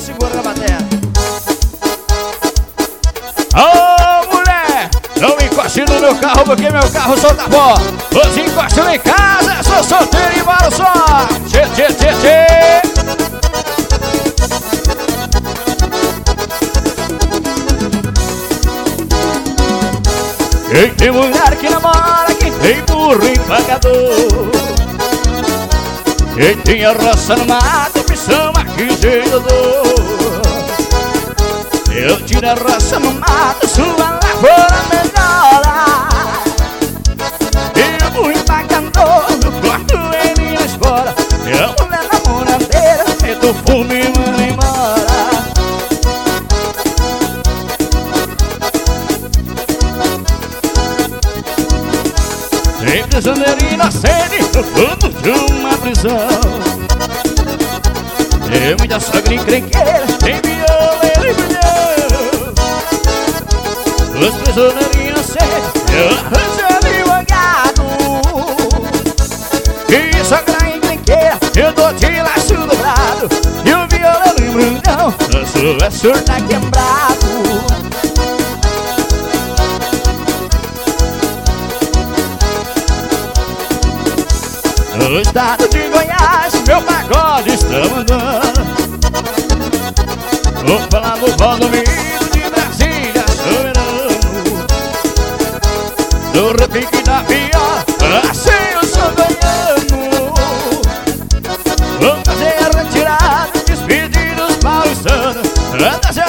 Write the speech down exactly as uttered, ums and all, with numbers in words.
segura na bateria. Ô oh, mulher, não encoste no meu carro porque meu carro solta pó. Os encostam em casa, sou solteiro e moro só. Tchê, tchê, tchê, tchê. Quem tem mulher que namora, quem tem burro empagador, quem tem a roça no mato, me chama que jeito dor. Eu tiro a roça no mato, sua lavoura melhora. E o empagador, eu corto ele na espora. E a mulher namoradeira, meto fumo e manda embora. Tem prisioneiro inocente no fundo de uma prisão. Tem muita sogra encrenqueira, tem violeiro e milhão. Os prisioneiros inocentes, eu arranjo advogado. E sogra encrenqueira, eu dou de laço dobrado. E o violeiro e milhão, a sua surda quebrado. No estado de Goiás, meu pagode está mandando. Vou falar no Valdomiro de Brasília, soberano. No repique da viola, assim eu sou goiano. Vou fazer a retirada, despedir os paulistanos. Anda,